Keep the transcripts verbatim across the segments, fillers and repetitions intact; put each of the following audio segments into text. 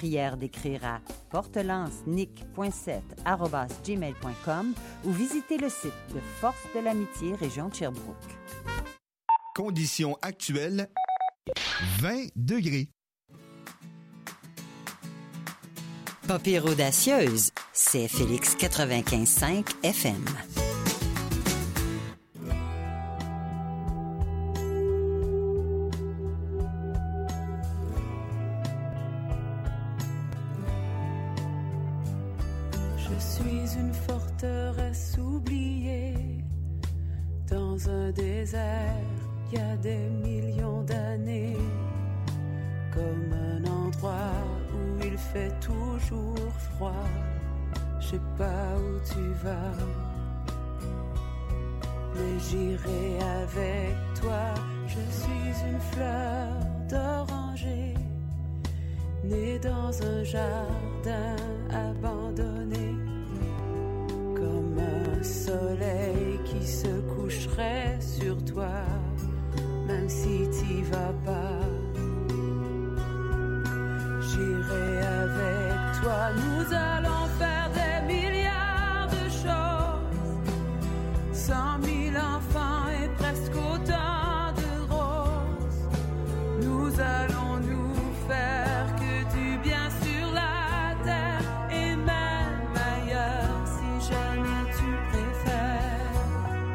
prière d'écrire à portelance-nic point sept arobase gmail point com ou visiter le site de Force de l'Amitié, région de Sherbrooke. Conditions actuelles, vingt degrés. Pas pire audacieuse, c'est Félix quatre-vingt-quinze cinq F M. Je suis une forteresse oubliée dans un désert il y a des millions d'années, comme un endroit où il fait toujours froid. Je sais pas où tu vas, mais j'irai avec toi. Je suis une fleur d'oranger, née dans un jardin abandonné, comme un soleil qui se coucherait sur toi, même si t'y vas pas. J'irai avec toi, nous allons faire des milliards de choses, cent mille enfants et presque autant de roses. Nous allons nous faire que du bien sur la terre et même ailleurs si jamais tu préfères.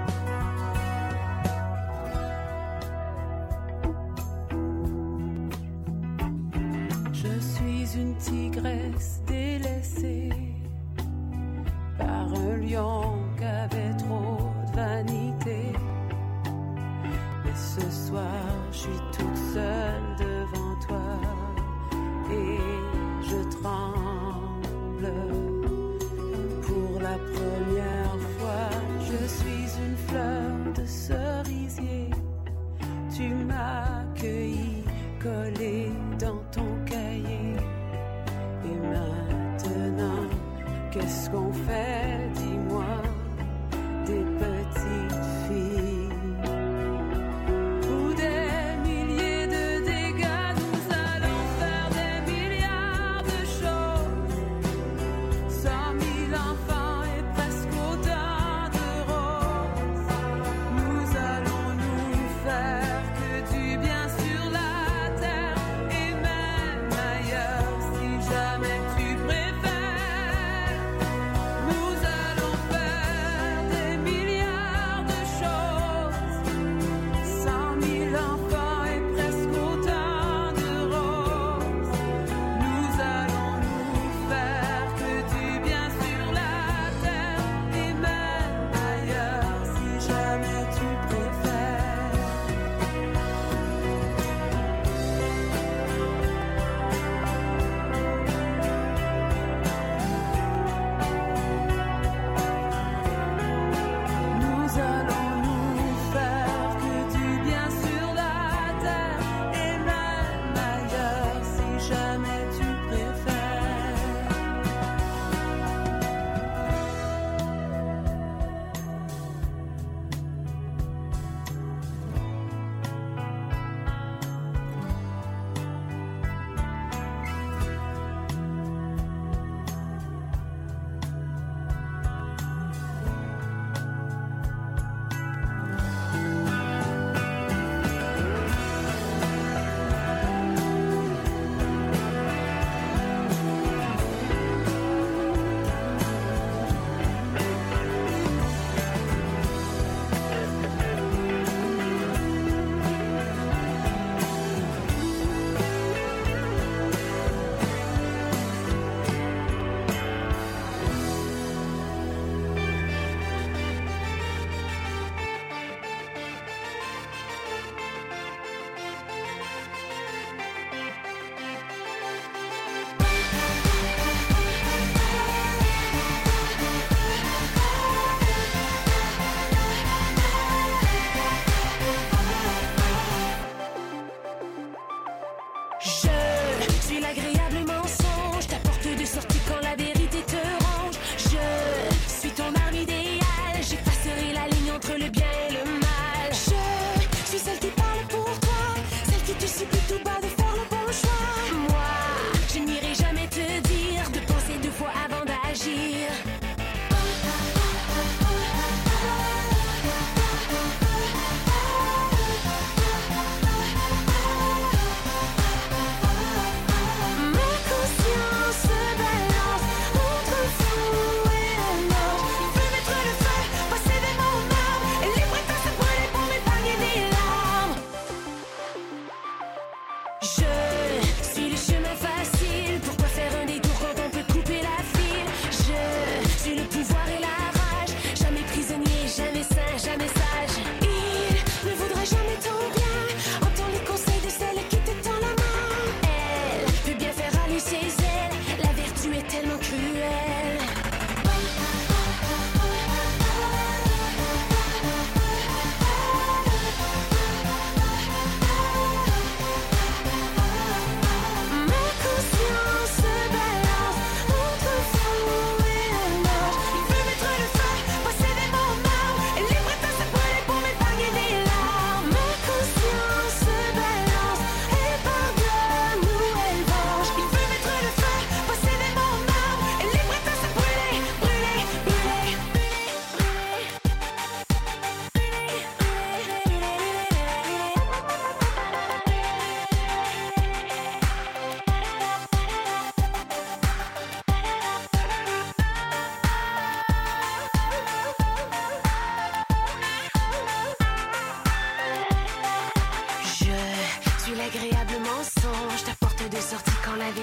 Je suis une tigresse délaissée par un lion qui avait trop de vanité. Mais ce soir, je suis toute seule devant toi et je tremble. Pour la première fois, je suis une fleur de cerisier. Tu m'as accueilli, collée dans ton cahier. Et maintenant, qu'est-ce qu'on fait, dis-moi, des petites filles ou des milliers de dégâts? Nous allons faire des milliards de choses, cent mille enfants et presque autant de roses. Nous allons nous faire que du bien sur la terre et même ailleurs si jamais tu préfères. Nous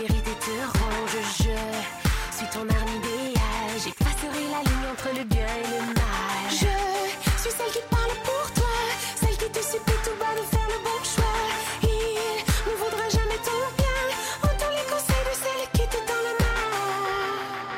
vérité te ronge. Je suis ton arme idéale. J'effacerai la ligne entre le bien et le mal. Je suis celle qui parle pour toi, celle qui te supplie tout bas de faire le bon choix. Il ne voudra jamais ton bien. Entends les conseils de celle qui te tend la main.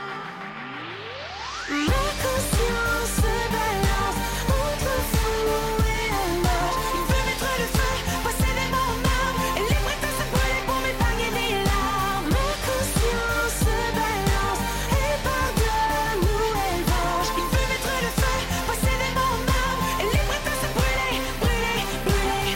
Ma conscience se balance entre fou et amour. Il veut mettre le feu, posséder mon âme. Elle est prête à se brûler pour m'épargner des larmes. Ma conscience se balance et pardonne ou elle venge. Il veut mettre le feu, posséder mon âme. Elle est prête à se brûler, brûler, brûler.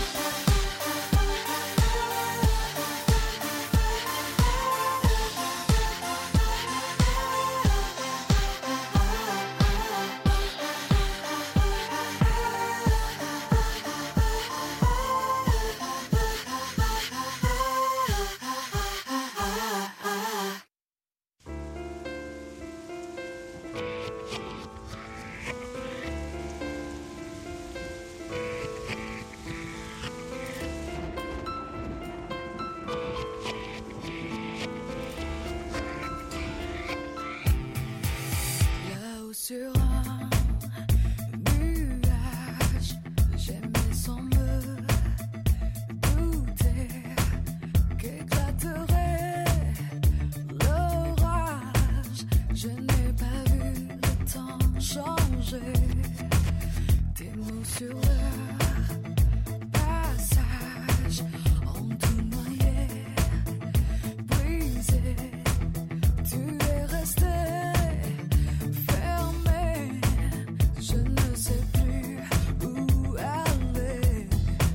Là-haut sur un nuage, j'aimais sans me douter qu'éclaterait l'orage. Je n'ai pas vu le temps changer. Tes mots sur leur passage ont tout noyé, brisé. Tu es resté fermé, je ne sais plus où aller.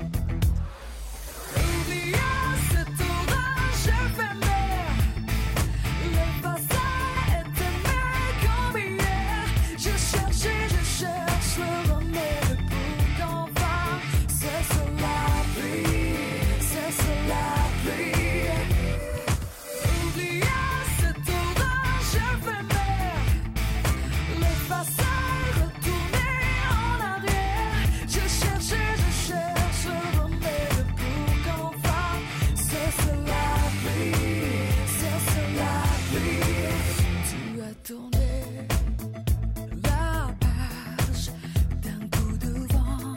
Oubliant cet orage éphémère, le passé est aimé comme hier. Je cherche et je cherche le remède pour qu'enfin cesse la pluie, cesse la pluie. Oubliant cet orage éphémère, le passé retourné en arrière. Je cherche et je cherche le remède pour qu'enfin cesse la pluie, cesse la pluie. Tu as tourné la page d'un coup de vent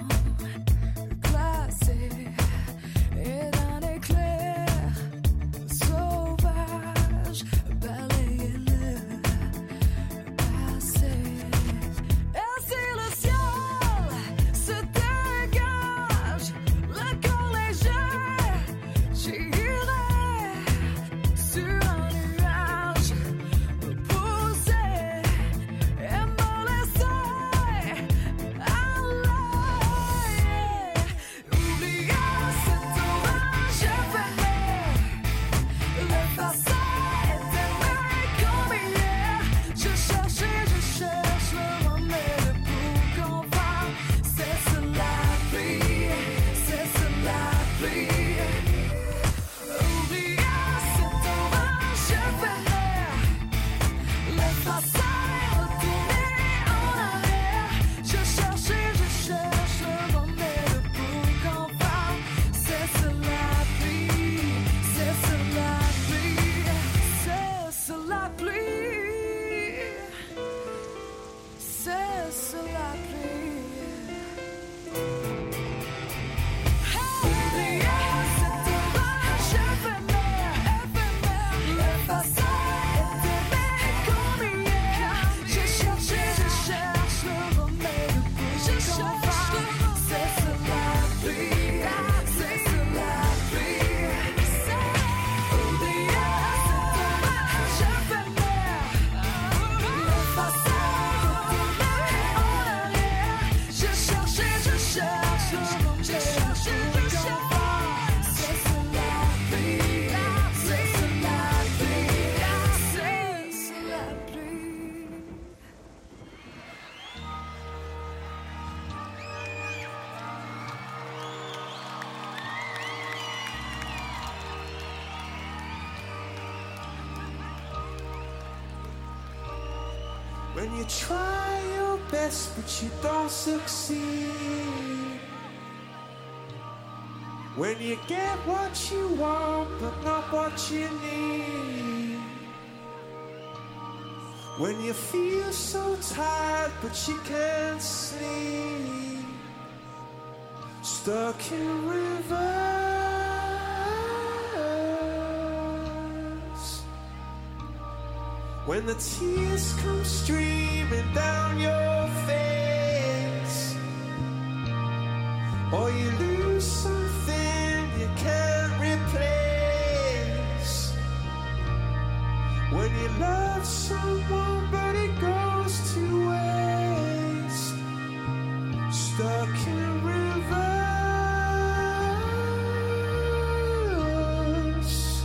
glacé et d'un éclair sauvage, balayé le passé. Et si le ciel se dégage, le corps léger, j'irai sur un nuage, me poser et me laisser aller. Oubliant cet orage éphémère, le passé est aimé comme hier. Je cherche et je cherche le remède pour qu'enfin cesse la pluie, cesse la pluie. Oubliant cet orage éphémère, le passé retourné en arrière. Je cherche et je cherche le remède pour qu'enfin cesse la pluie, cesse la pluie, cesse la pluie, cesse la pluie. Oubliant cet orage éphémère, éphémère, le passé est aimé comme hier. Je cherche et je cherche le remède pour qu'enfin cesse la pluie, cesse la pluie. Oubliant cet orage éphémère, le passé retourné en arrière. Je cherche et je cherche le remède, je cherche et je cherche. Cesse la pluie, cesse la pluie, cesse la pluie. When you try your best but you don't succeed, When you get what you want but not what you need. When you feel so tired but you can't sleep. Stuck in reverse. When the tears come streaming down your face. Or you lose something you can't replace. When you love someone but it goes to waste. Stuck in reverse.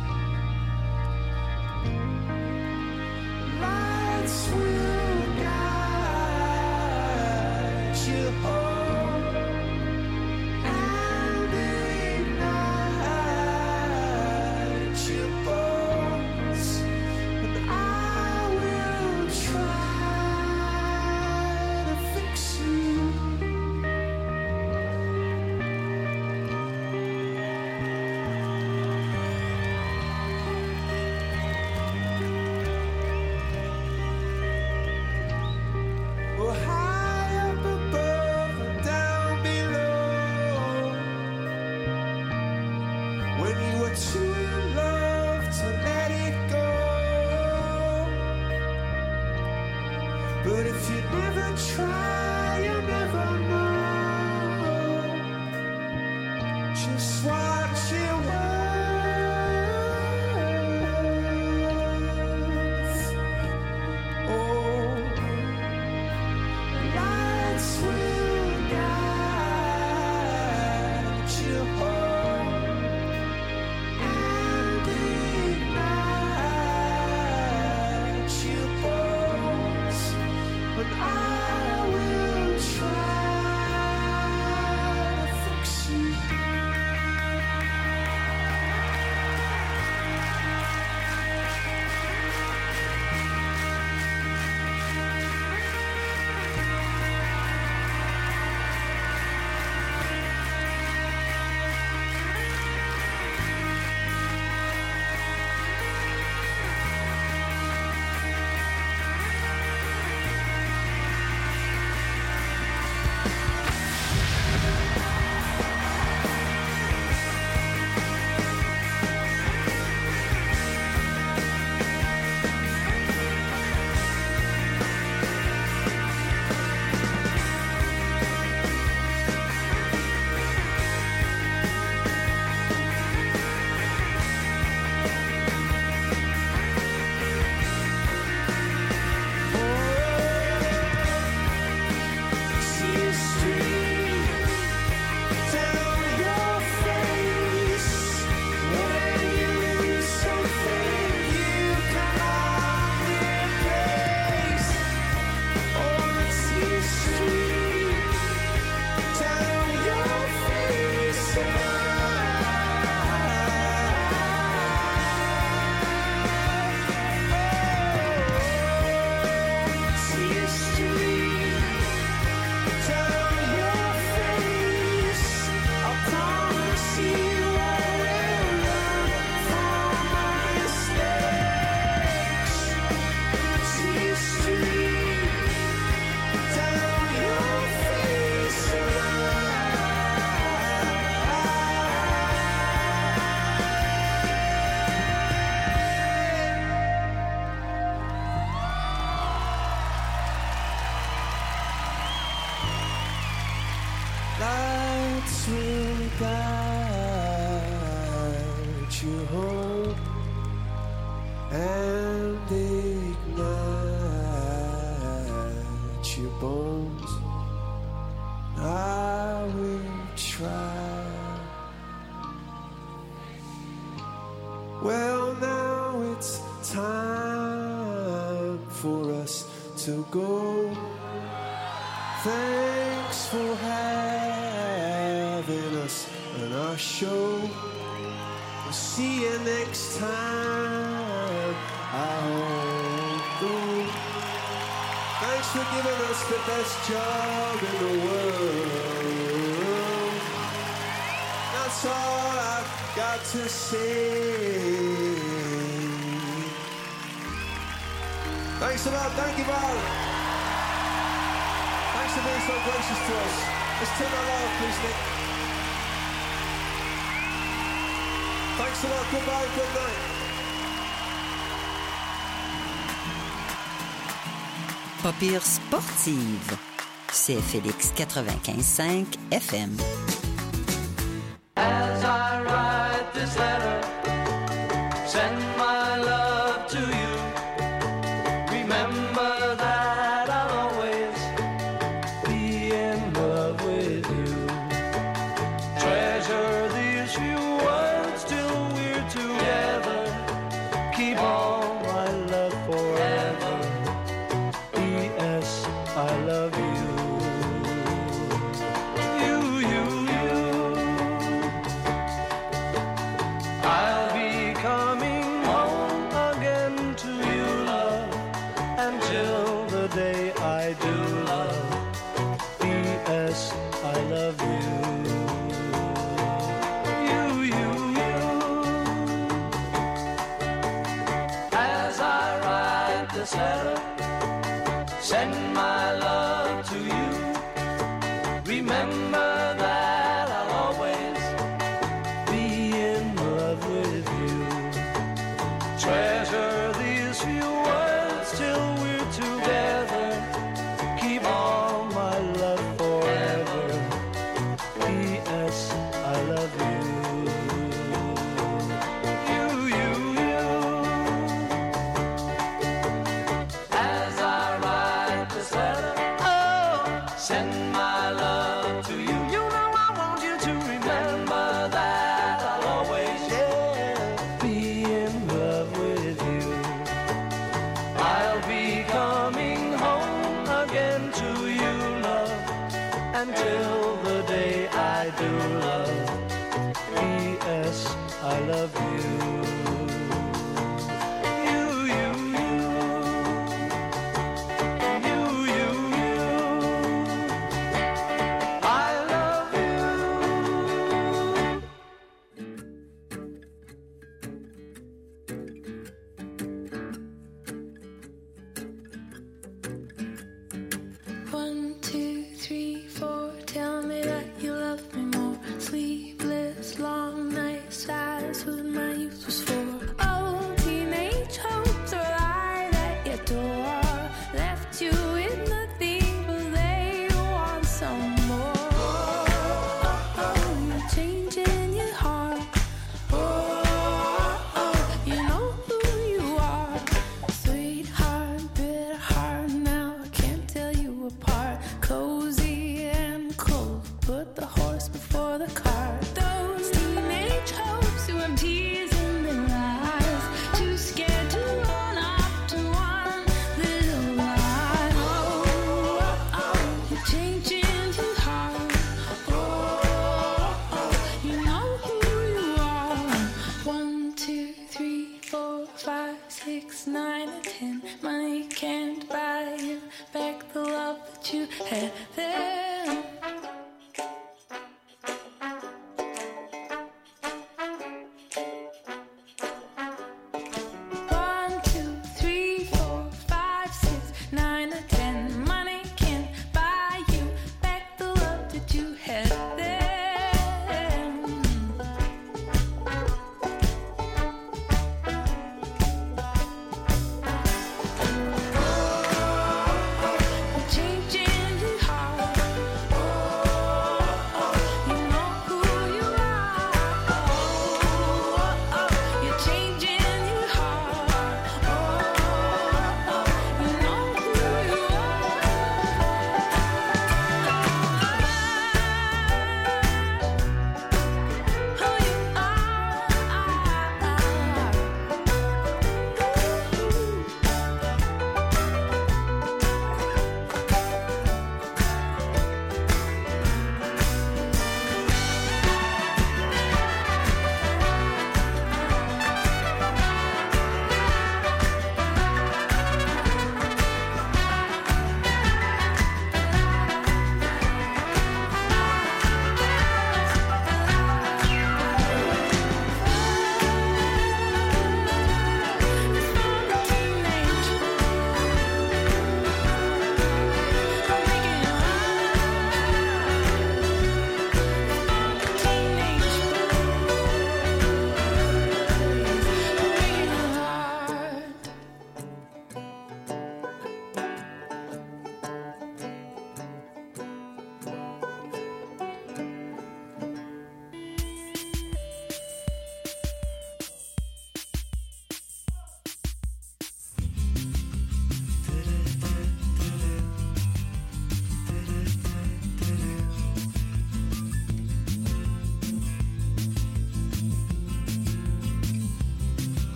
Lights will guide you home. And ignite your bones. And I will try to fix you. Well, high up above and down below. When you were too in love to let it go. But if you never try, you never know. Just watch it worth. Oh, lights will guide you home. And ignite your bones. But I will try to fix you. See a stream down your face. When you lose something you cannot replace. Oh, see a stream down your face. See a stream down your face. I promise you I will learn from my mistakes. See a stream down your face. Lights will guide you home and ignite your bones. I will try. Well, now it's time for us to go. Thanks for having us on our show. We'll see you next time. I hope. Thanks for giving us the best job in the world. Now That's all I've got to say. Thanks a lot. Thank you, Val. Thanks for being so gracious to us. Let's turn our love, please, Nick. Thanks a lot. Goodbye. Good night. Pas pire sportive. C'est Félix quatre-vingt-quinze cinq F M. As I write this letter, send my love to you. Remember that I'll always be in love with you. Treasure these few words till we're together. Keep all my love forever. P S I love you. Letter, send my love to you. Remember that I'll always be in love with you. Treasure these few words till we're together. Keep all my love forever. P S I love you. Send my love to you. You know I want you to remember that I'll always, yeah, be in love with you. I'll be coming home again to you, love, until the day I do love. P S I love you. Changing your heart.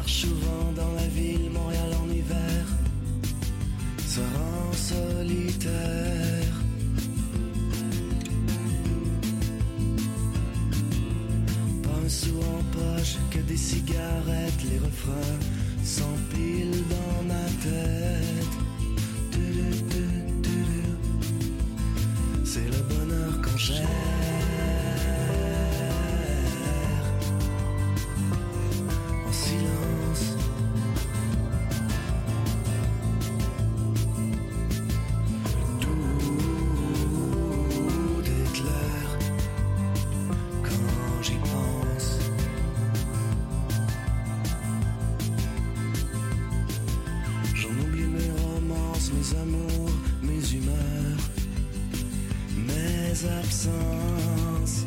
marche souvent dans la ville, Montréal en hiver se rend solitaire. Pas un sou en poche, que des cigarettes, les refrains s'empilent dans ma tête. Du-du, du, du-du. C'est le bonheur quand j'aime. Absence.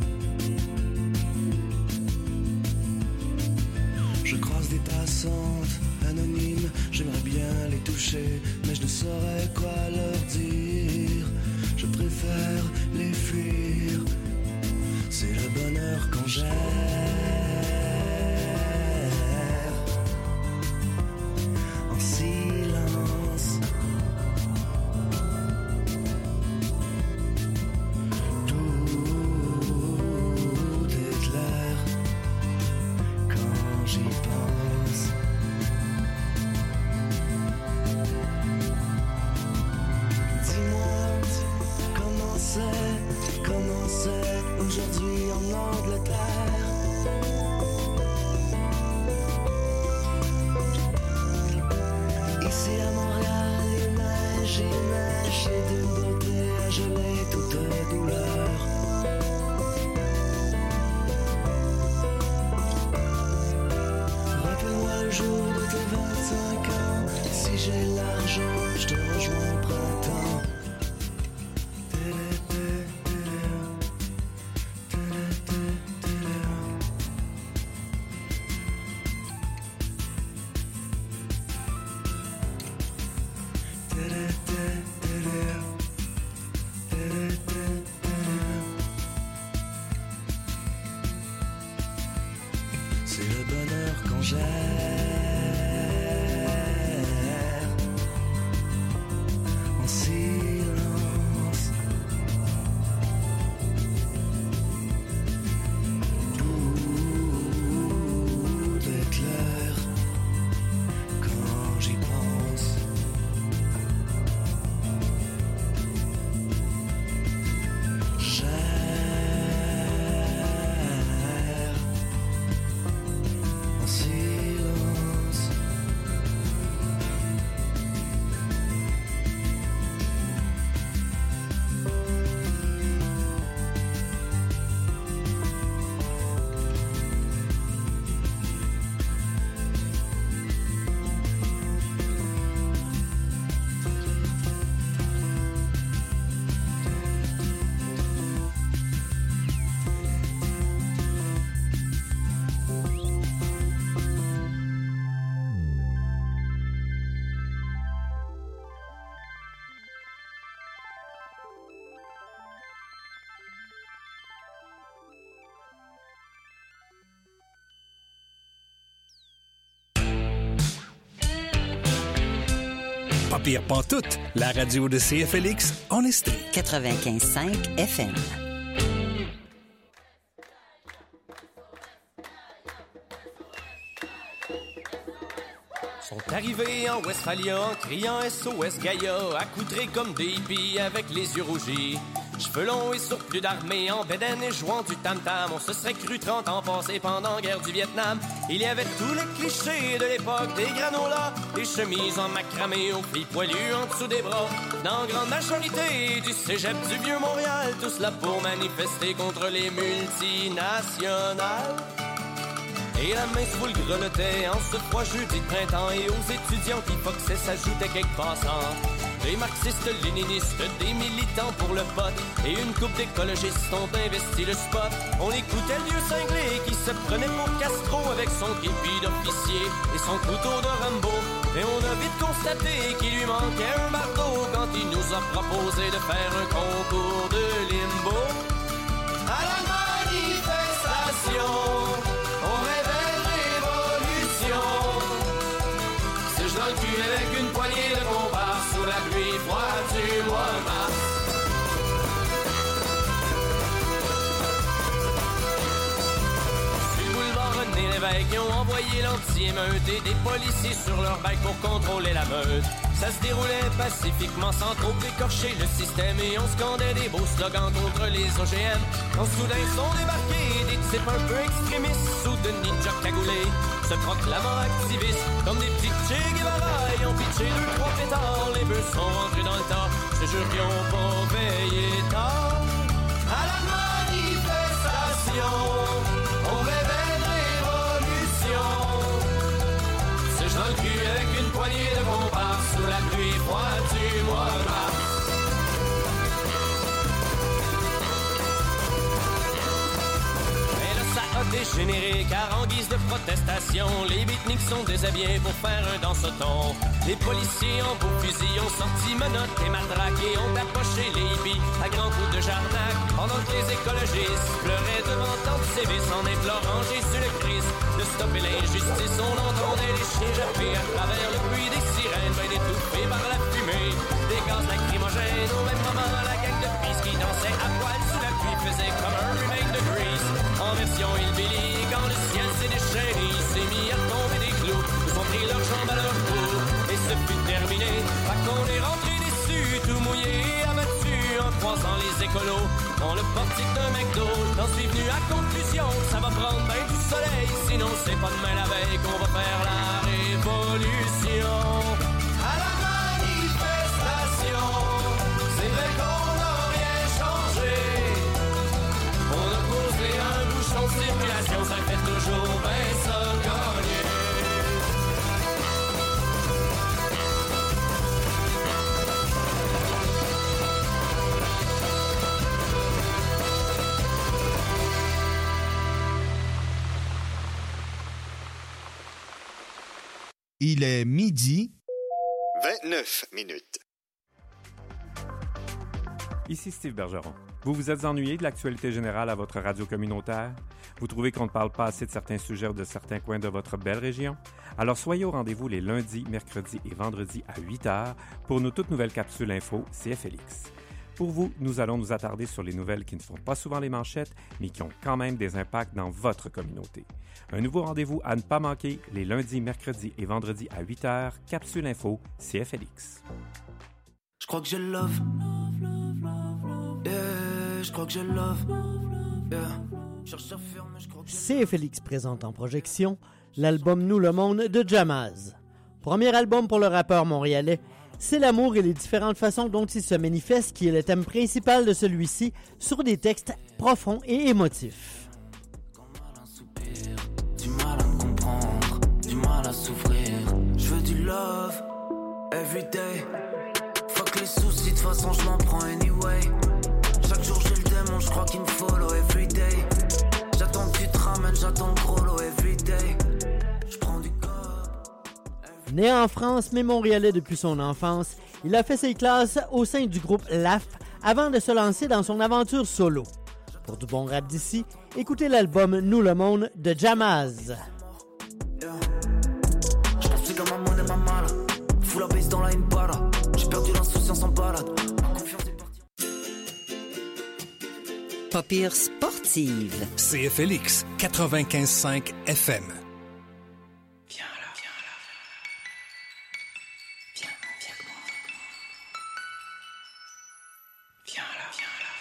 Je croise des passantes anonymes, j'aimerais bien les toucher, mais je ne saurais quoi leur dire. Je préfère les fuir. C'est le bonheur quand j'erre en silence. Aujourd'hui en Angleterre, ici à Montréal, il neige, il neige, et d'une beauté à geler toute douleur. Rappelle-moi le jour de tes vingt-cinq ans, si j'ai l'argent, je te rejoins au printemps. C'est le bonheur quand j'erre en silence. Tout est clair quand j'y pense. Pas pire pantoute, la radio de C F L X en Estrie. quatre-vingt-quinze cinq F M. Sont arrivés en Westphalia en criant S O S Gaïa, accoutrés comme des hippies avec les yeux rougis. Cheveux longs et surplus d'armée, en bédaine et jouant du tam-tam. On se serait cru trente ans passés pendant la guerre du Vietnam. Il y avait tous les clichés de l'époque, des granolas, des chemises en macramé aux filles poilues en dessous des bras. Dans grande majorité du cégep du Vieux-Montréal, tous là pour manifester contre les multinationales. Et la main sous le grelottait en ce froid jeudi de printemps. Et aux étudiants qui foxaient s'ajoutaient quelques passants. Des marxistes, léninistes, des militants pour le vote. Et une couple d'écologistes ont investi le spot. On écoutait le vieux cinglé qui se prenait pour Castro avec son képi d'officier et son couteau de Rambo. Et on a vite constaté qu'il lui manquait un marteau quand il nous a proposé de faire un concours de limbo. À la manifestation, on rêvait de révolution. collègues y ont envoyé l'anti-émeute et des policiers sur leur bike pour contrôler la meute. Ça se déroulait pacifiquement sans trop écorcher le système et on scandait des beaux slogans contre les O G M. Quand soudain sont débarqués des types un peu extrémistes sous de ninjas cagoulés, se proclamant activistes comme des petits Che Guevara. Ils ont pitché deux, trois pétards, les bœufs sont rentrés dans le tas. Je jure qu'ils ont pas veillé tard. À la manifestation, on rêvait de révolution. C'est dans le cul avec une poignée de comparses sous la pluie froide du mois de mars. Dégénéré, car en guise de protestation, les beatniks sont déshabillés pour faire un danse-ton. Les policiers en beaux fusils ont sorti menottes et matraques et ont approché les hippies à grands coups de jarnac. Pendant que les écologistes pleuraient devant tant de sévices en implorant Jésus le Christ de stopper l'injustice, on entendait les chiens japper à travers le bruit des sirènes, ben étouffés par la fumée des gaz lacrymogènes. Au même moment, la gang de fils qui dansait à poil sous la pluie faisait comme un remake de Grease en version hillbilly. Quand le ciel s'est déchaîné, il s'est mis à tomber des clous. Ils ont pris leurs jambes à leur cou et ce fut terminé. Pas qu'on est rentré déçu, tout mouillé, abattu en croisant les écolos dans le portique d'un McDo. J'en suis venu à conclusion, ça va prendre ben du soleil, sinon c'est pas demain la veille qu'on va faire la révolution. À la manifestation, c'est vrai qu'on n'a rien changé. On a posé un bouchon de circulation, ça fait toujours ben ça gagner. Il est midi vingt-neuf minutes. Ici Steve Bergeron. Vous vous êtes ennuyé de l'actualité générale à votre radio communautaire? Vous trouvez qu'on ne parle pas assez de certains sujets ou de certains coins de votre belle région? Alors soyez au rendez-vous les lundis, mercredis et vendredis à huit heures pour nos toutes nouvelles capsules info C F L X. Pour vous, nous allons nous attarder sur les nouvelles qui ne font pas souvent les manchettes, mais qui ont quand même des impacts dans votre communauté. Un nouveau rendez-vous à ne pas manquer les lundis, mercredis et vendredis à huit heures, capsule info C F L X. Je crois que je love. Yeah, je crois que je love. Yeah. C F L X présente en projection l'album Nous le monde de Jamaz. Premier album pour le rappeur montréalais, c'est l'amour et les différentes façons dont il se manifeste qui est le thème principal de celui-ci, sur des textes profonds et émotifs. Du mal à me comprendre, du mal à s'ouvrir. Je veux du love, everyday. Fuck les soucis, de façon je m'en prends anyway. Chaque jour j'ai le démon, je crois qu'il me follow everyday. J'attends que tu te ramènes, j'attends le gros lot everyday. Je prends du cop. Né en France, mais montréalais depuis son enfance, il a fait ses classes au sein du groupe L A F avant de se lancer dans son aventure solo. Pour du bon rap d'ici, écoutez l'album Nous le monde de Jamaz. Je construis comme un monnaie ma mala. Fous la base dans la Impala. J'ai perdu l'insouciance en balade. Ma confiance est partie. Pas pire sportive. C F L X quatre-vingt-quinze cinq F M. Viens là, viens là. Viens, viens avec moi. Viens là, viens là.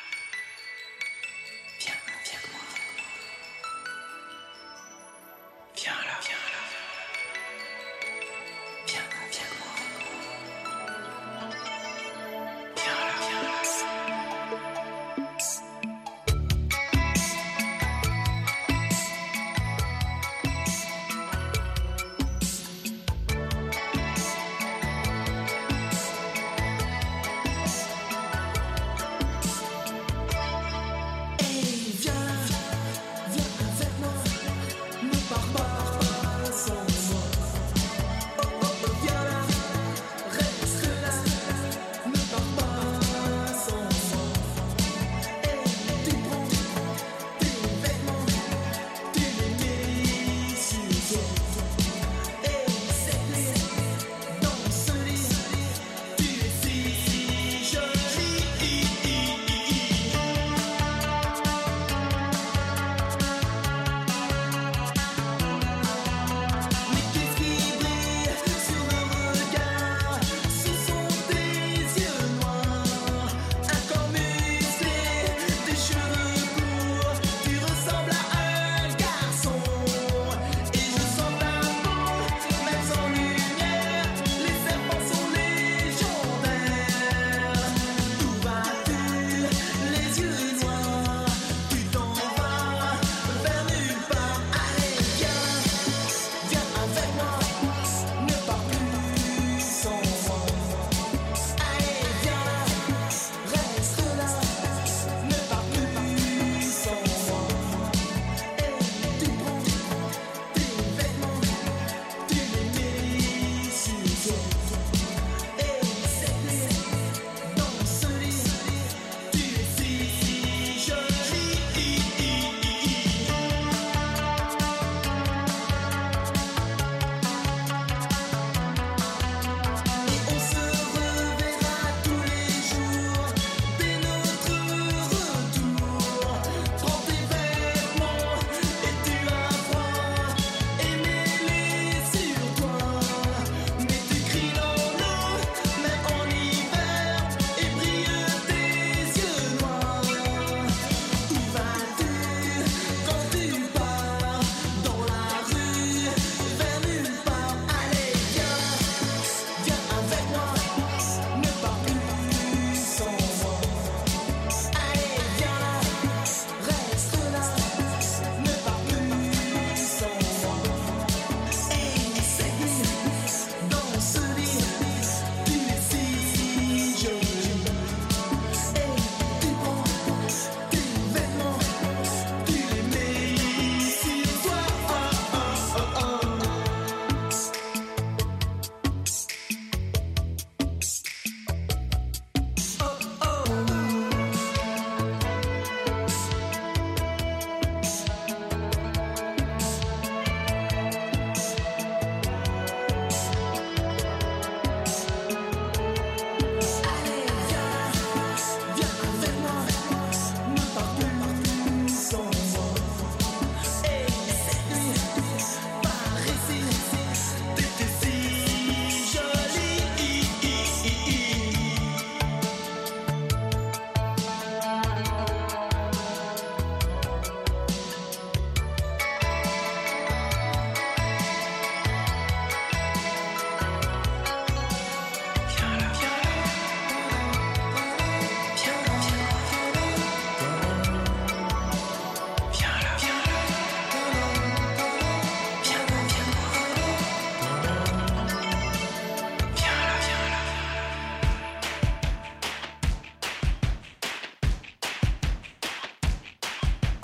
Viens, viens avec moi. Viens là, viens là. Viens, viens avec moi. Viens là, viens là.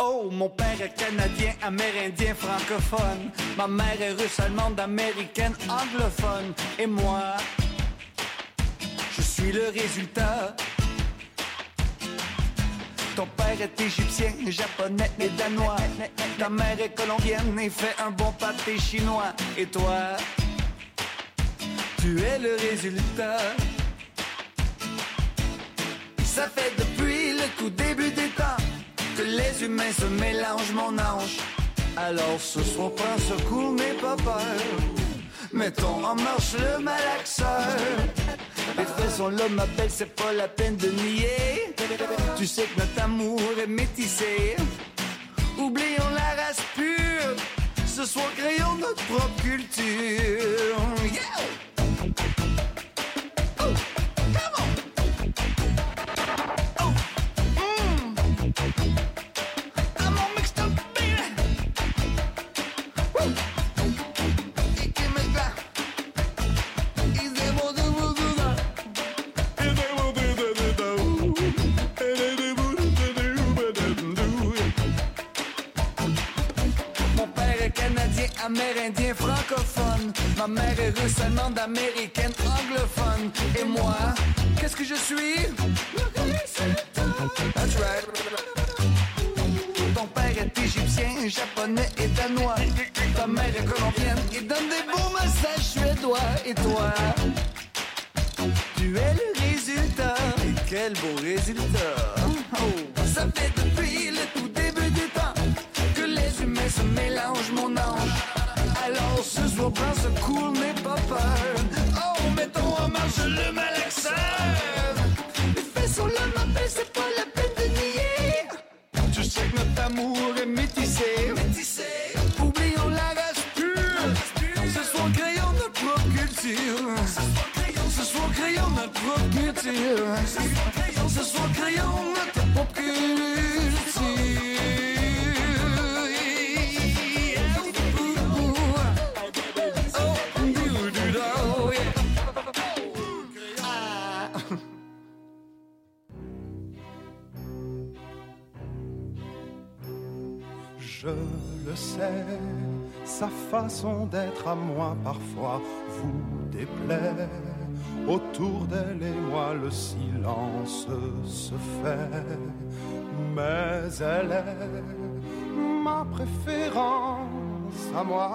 Oh, mon père est canadien, amérindien, francophone. Ma mère est russe, allemande, américaine, anglophone. Et moi, je suis le résultat. Ton père est égyptien, japonais et danois. Ta mère est colombienne et fait un bon pâté chinois. Et toi, tu es le résultat. Ça fait depuis le tout début des temps que les humains se mélangent, mon ange. Alors ce soir, prends secours, n'aie pas peur. Mettons en marche le malaxeur. Les faits sont là, ma belle, c'est pas la peine de nier. Tu sais que notre amour est métissé. Oublions la race pure. Ce soir, créons notre propre culture. Yeah! Amérindien, francophone. Ma mère est russe, allemande, américaine, anglophone. Et moi, qu'est-ce que je suis? That's right. Ton père est égyptien, japonais et danois. Ta mère est colombienne et donne des beaux massages suédois. Et toi, tu es le résultat. Et quel beau résultat. Oh, ça fait depuis le tout début du temps que les humains se mélangent, mon ange. Alors ce soir, prends ce cool, n'aie pas peur. Oh, mettons en marche le malaxeur. Les faits sont là, ma belle, c'est pas la peine de nier. Tu sais que notre amour est métissé. métissé. Oublions la race pure. Ce soir, créons notre propre culture. Ce soir, créons notre propre culture. Ce soir, créons notre propre culture. Je le sais, sa façon d'être à moi parfois vous déplaît. Autour d'elle et moi le silence se fait. Mais elle est ma préférence à moi.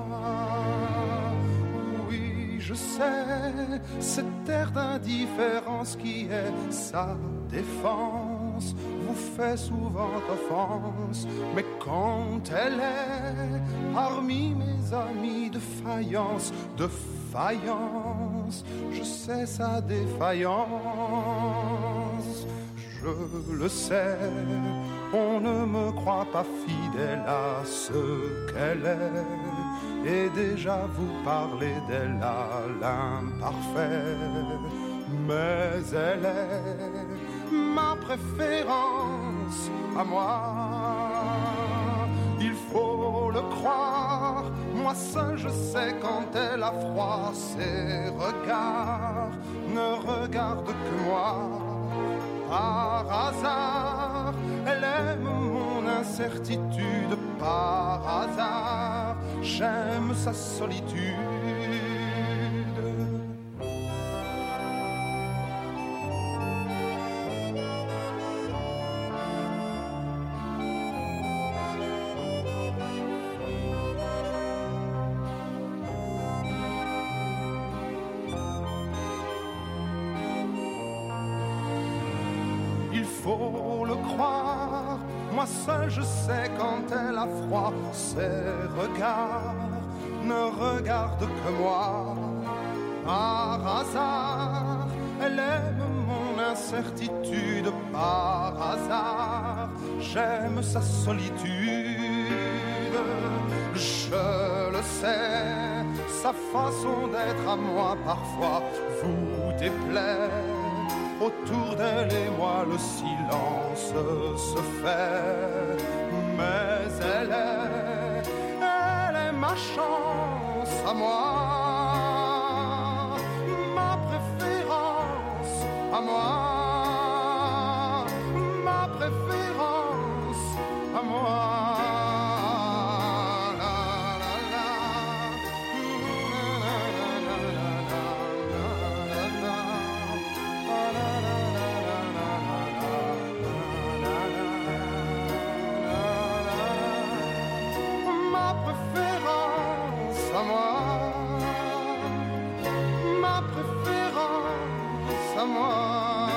Oui, je sais, cette air d'indifférence qui est sa défense vous fait souvent offense, mais quand elle est parmi mes amis de faïence, de faïence, je sais sa défaillance. Je le sais, on ne me croit pas fidèle à ce qu'elle est, et déjà vous parlez d'elle à l'imparfait, mais elle est ma préférence à moi. Il faut le croire, moi seul je sais quand elle a froid. Ses regards ne regardent que moi. Par hasard, elle aime mon incertitude. Par hasard, j'aime sa solitude. Faut le croire, moi seul je sais quand elle a froid. Ses regards ne regardent que moi. Par hasard, elle aime mon incertitude. Par hasard, j'aime sa solitude. Je le sais, sa façon d'être à moi parfois vous déplaît. Autour d'elle et moi le silence se fait. Mais elle est, elle est ma chance à moi. Ma préférence à moi. Ma préférence à moi. préférence à moi, ma préférence à moi.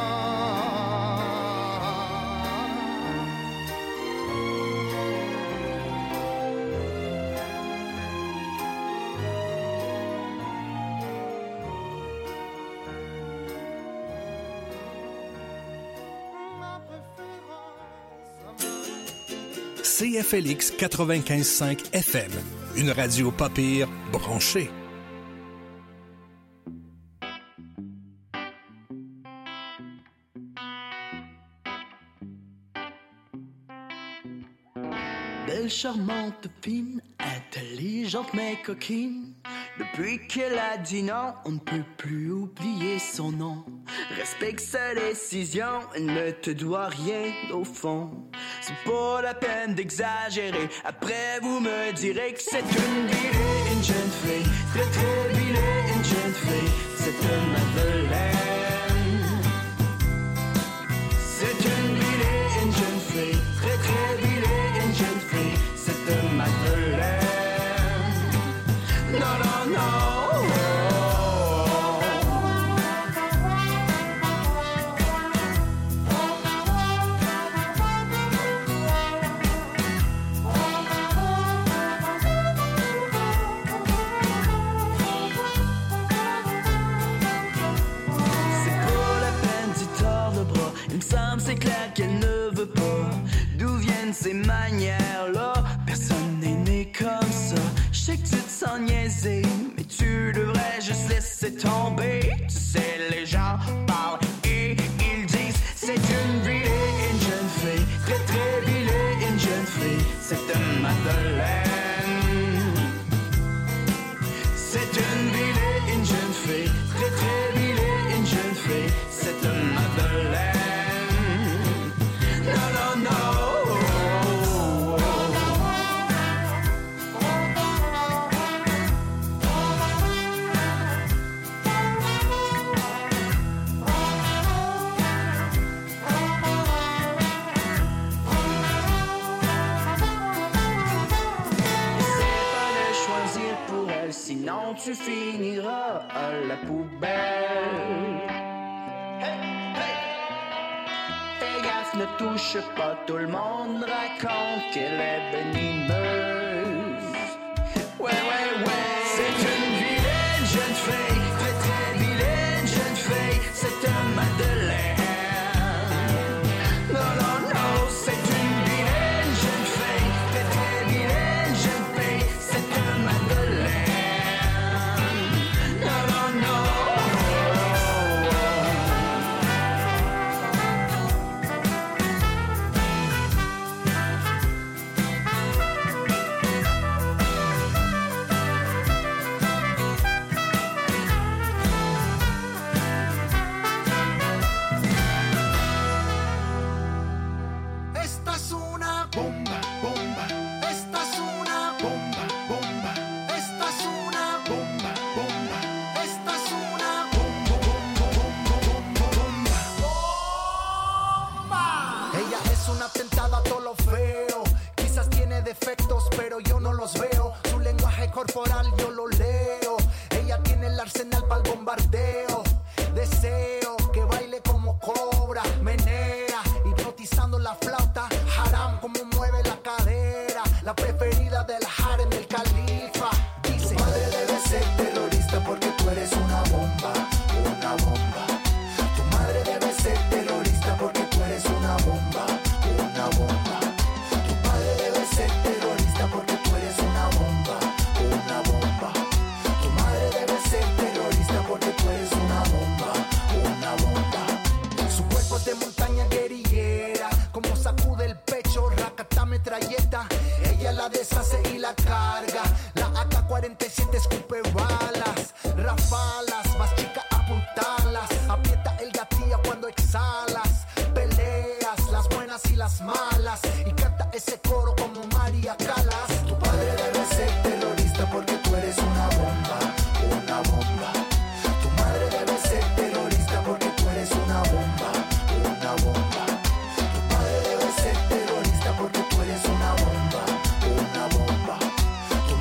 C F L X quatre-vingt-quinze cinq F M, une radio pas pire branchée. Belle, charmante, fine, intelligente mais coquine. Depuis qu'elle a dit non, on ne peut plus oublier son nom. Respecte sa décision, elle ne te doit rien au fond. C'est pas la peine d'exagérer, après vous me direz que c'est une vilaine, une jeune fille. Très très vilaine, une jeune fille, c'est une Madeleine. C'est une vilaine, une jeune fille. Très très vilaine, une jeune fille, c'est une Madeleine. Non, non, non. C'est clair qu'elle ne veut pas. D'où viennent ces manières-là? Personne n'est né comme ça. Je sais que tu te sens niaiser, mais tu devrais juste laisser tomber. Tu sais, les gens parlent et ils disent c'est une vilaine, une jeune fille. Très très vilaine, une jeune fille. C'est une Madeleine. C'est une vilaine, une jeune fille. Très très vilaine, une jeune fille. C'est une Madeleine. Sinon tu finiras à la poubelle. Hey, hey. Fais gaffe, ne touche pas, tout le monde raconte qu'elle est venimeuse. Ouais, ouais, ouais. C'est une vilaine jeune fille, très très vilaine jeune fille, c'est un Madeleine. Non, non, non, c'est une vilaine jeune fille, très très vilaine jeune fille, c'est un Madeleine. Pero yo no los veo, su lenguaje corporal yo lo leo. Ella tiene el arsenal para el bombardeo. Deseo que baile como cobra, menea, hipnotizando la flauta. Haram como mueve la cadera, la preferida del harem del califa. Dice: tu madre debe ser terrorista porque tú eres una bomba, una bomba. Tu madre debe ser terrorista porque tú eres una bomba, una bomba. Tu padre debe ser terrorista porque tú eres una bomba, una bomba. Tu madre debe ser terrorista porque tú eres una bomba, una bomba. Su cuerpo es de montaña guerrillera, como sacude el pecho, racata metralleta. Ella la deshace y la carga. La A K cuarenta y siete escupe balas, rafalas, más chica apuntalas. Aprieta el gatillo cuando exhalas. Peleas, las buenas y las malas. Y canta ese coro como María Calas. Tu padre debe ser terrorista porque tú eres una bomba, una bomba. Tu madre debe ser terrorista porque tú eres una bomba, una bomba. Tu padre debe ser terrorista porque tú eres una bomba, una bomba. Tu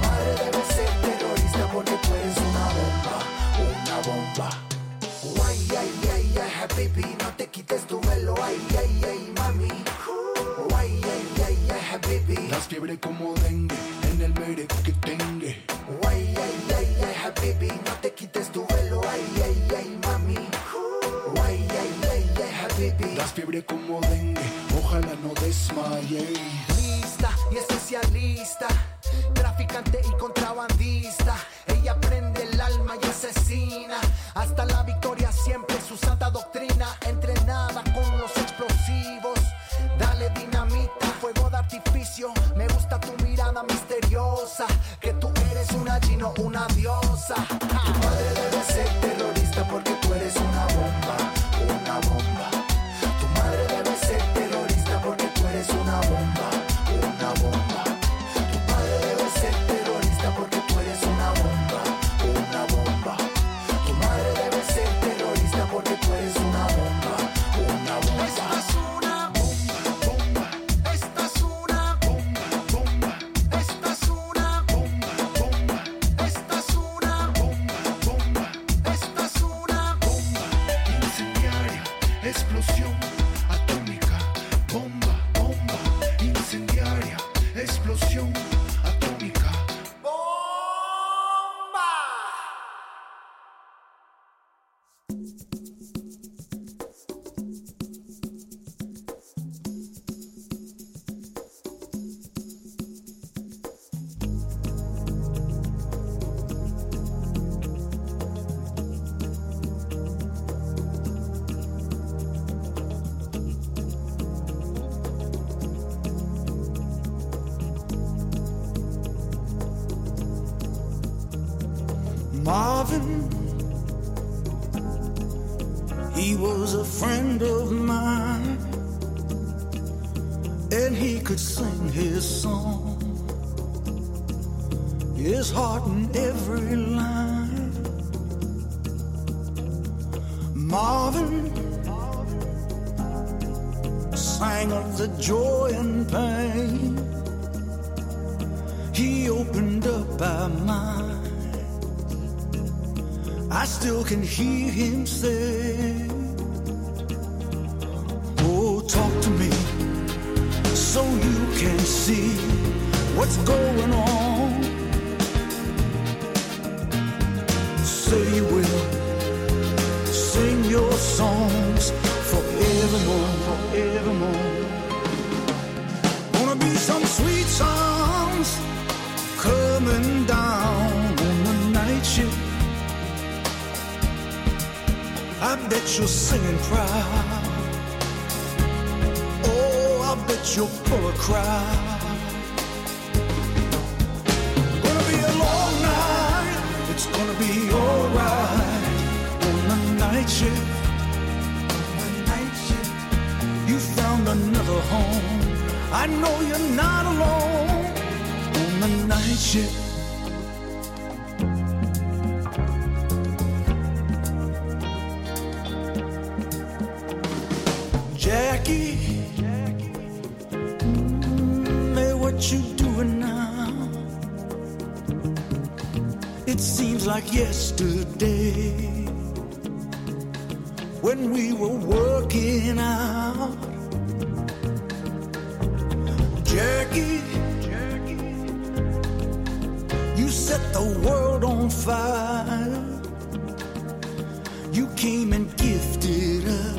habibi, no te quites tu velo, ay, ay, ay, mami. Oh, ay, ay, ay, ay, habibi. Das fiebre como dengue en el merequetengue. Oh, ay, ay, ay, ay, habibi, no te quites tu velo, ay, ay, ay, mami. Oh, ay, ay, ay, ay, habibi. Das fiebre como dengue, ojalá no desmaye. Lista y especialista, traficante y contrabandista. Ella prende el alma y asesina. Hasta la victoria siempre su santa doctrina. Entrenada con los explosivos. Dale dinamita, fuego de artificio. Me gusta tu mirada misteriosa. Que tú eres una Gino, una diosa. Tu madre debe ser terrorista porque tú eres una bomba, una bomba. Tu madre debe ser terrorista porque tú eres una bomba, una bomba. Tu padre debe ser terrorista porque tú eres una bomba, una bomba. Tu madre debe ser terrorista porque tú eres una bomba, una bomba. Esta es una bomba, bomba. Esta es una bomba, bomba. Esta es una bomba, bomba. Esta es una bomba, bomba. Esta es una bomba Incendiaria, explosión atómica. Bomba, bomba, incendiaria, explosión atómica. Marvin, he was a friend of mine, and he could sing his song, his heart in every line. Marvin sang of the joy and pain. He opened up our mind. I still can hear him say, oh, talk to me so you can see what's going on. Say you will sing your songs forevermore, forevermore. Gonna be some sweet songs coming down on the night shift. I bet you're singing proud. Oh, I bet you'll pull a crowd. Gonna be a long night. It's gonna be alright on the night shift. On the night shift, you found another home. I know you're not alone on the night shift. Jackie, mm, hey, what you doing now? It seems like yesterday when we were working out. Jackie, you set the world on fire. You came and gifted us.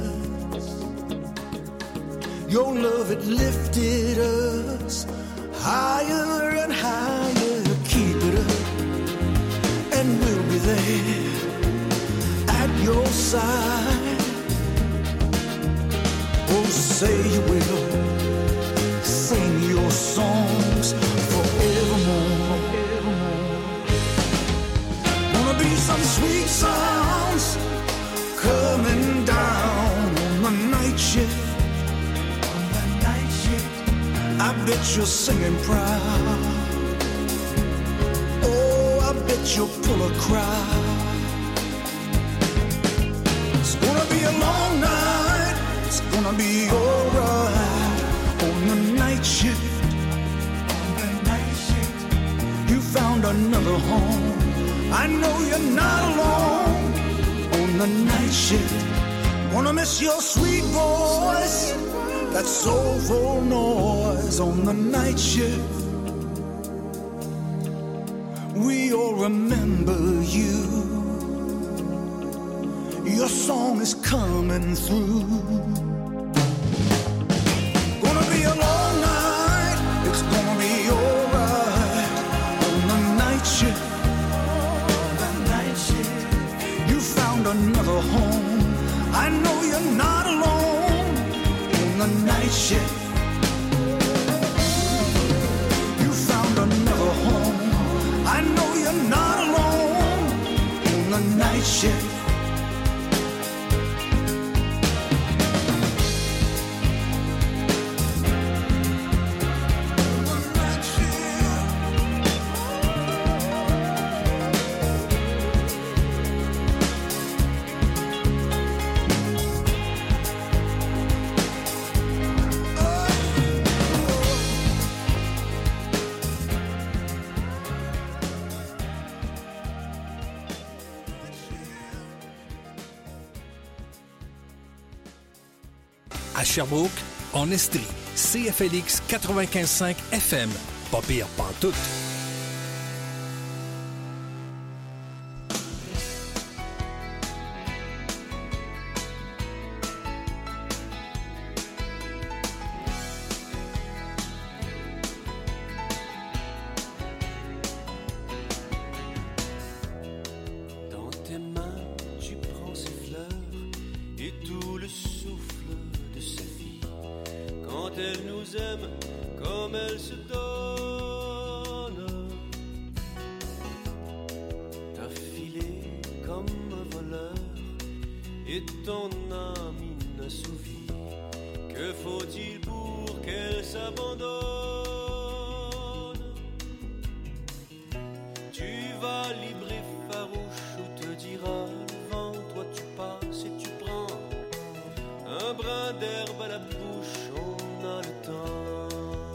Your love, it lifted us higher and higher. Keep it up, and we'll be there at your side. Oh, say you will sing your songs forevermore. Gonna be some sweet songs coming down on the night shift. I bet you're singing proud. Oh, I bet you'll pull a crowd. It's gonna be a long night. It's gonna be alright on the night shift. On the night shift, you found another home. I know you're not alone on the night shift. Gonna miss your sweet voice, that soulful noise on the night shift. We all remember you. Your song is coming through. Gonna be a long night, it's gonna be alright on the night shift. The night shift. You found another home. I know you're not alone on the night shift. You found another home. I know you're not alone on the night shift. À Sherbrooke, en Estrie, C F L X quatre-vingt-quinze cinq F M. Pas pire pantoute. Dans tes mains, tu prends ces fleurs et tout le souffle de sa vie. Quand elle nous aime comme elle se donne, t'as filé comme un voleur et ton âme inassouvie. Que faut-il pour qu'elle s'abandonne? Tu vas libre et farouche où te dira le vent. Toi tu passes et tu prends un brin d'herbe à la bouche, on a le temps.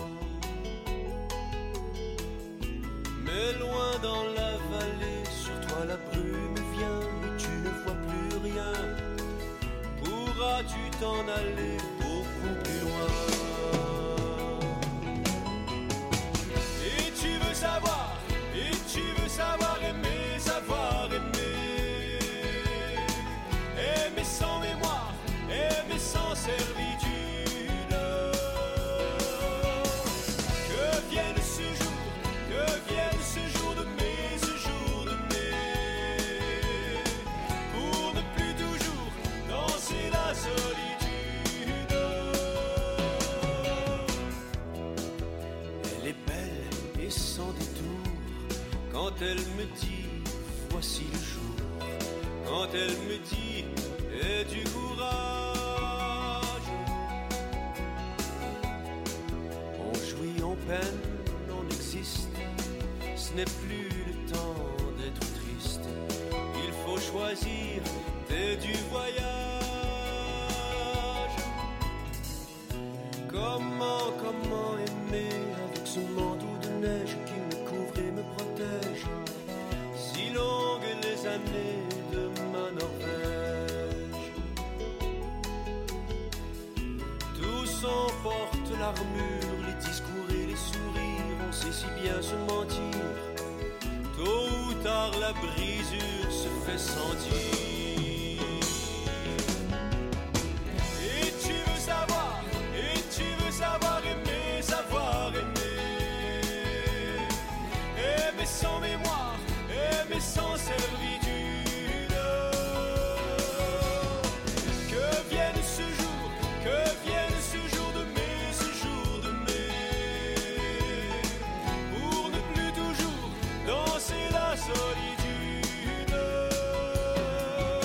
Mais loin dans la vallée, sur toi la brume vient et tu ne vois plus rien. Pourras-tu t'en aller beaucoup plus loin? Et tu veux savoir, et tu veux savoir aimer, savoir aimer. Aimer sans mémoire, aimer sans servitude. Que vienne ce jour, que vienne ce jour de mai, ce jour de mai, pour ne plus toujours danser la solitude. Elle est belle et sans détour quand elle me dit voici le jour. Quand elle me dit aie du courage. On jouit, on peine, on existe. Ce n'est plus le temps d'être triste. Il faut choisir, t'es du voyage. Comment, comment aimer avec ce manteau de neige qui me couvre et me protège? Si longues les années de ma Norvège. Tous on porte l'armure, les discours et les sourires, on sait si bien se mentir. Tôt ou tard la brisure se fait sentir. Et tu veux savoir, et tu veux savoir aimer, savoir aimer. Aimer sans mémoire, aimer sans servitude. Que vienne ce jour, que vienne ce jour de mai, ce jour de mai, pour ne plus toujours danser la solitude.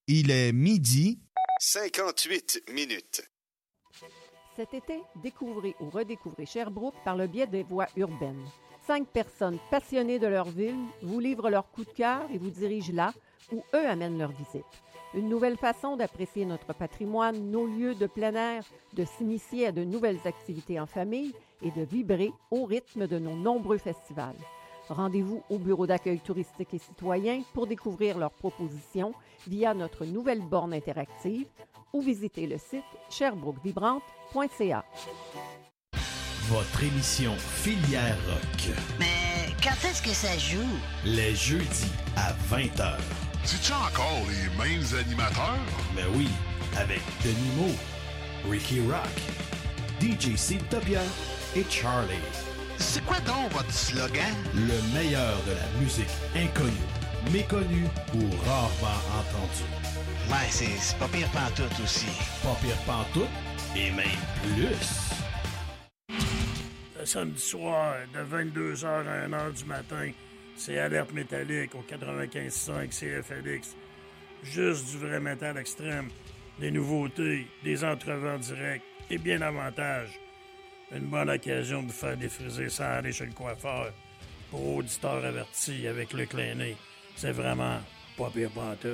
Il est midi. cinquante-huit minutes. Cet été, découvrez ou redécouvrez Sherbrooke par le biais des voix urbaines. Cinq personnes passionnées de leur ville vous livrent leur coup de cœur et vous dirigent là où eux amènent leur visite. Une nouvelle façon d'apprécier notre patrimoine, nos lieux de plein air, de s'initier à de nouvelles activités en famille et de vibrer au rythme de nos nombreux festivals. Rendez-vous au bureau d'accueil touristique et citoyen pour découvrir leurs propositions via notre nouvelle borne interactive ou visiter le site sherbrooke vibrante point c a. Votre émission Filière Rock. Mais quand est-ce que ça joue? Les jeudis à vingt heures. C'est-tu encore les mêmes animateurs? Ben oui, avec Denis Mo, Ricky Rock, D J Syntopia et Charlie. C'est quoi donc votre slogan? Le meilleur de la musique inconnue, méconnue ou rarement entendue. Ouais, c'est, c'est pas pire pantoute aussi. Pas pire pantoute et même plus. Le samedi soir, de vingt-deux heures à une heure du matin, c'est Alerte Métallique au quatre-vingt-quinze cinq C F L X. Juste du vrai métal extrême, des nouveautés, des entrevues en direct et bien davantage. Une bonne occasion de vous faire défriser sans aller chez le coiffeur. Pour auditeurs avertis avec Luc Lainé, c'est vraiment pas pire pantoute.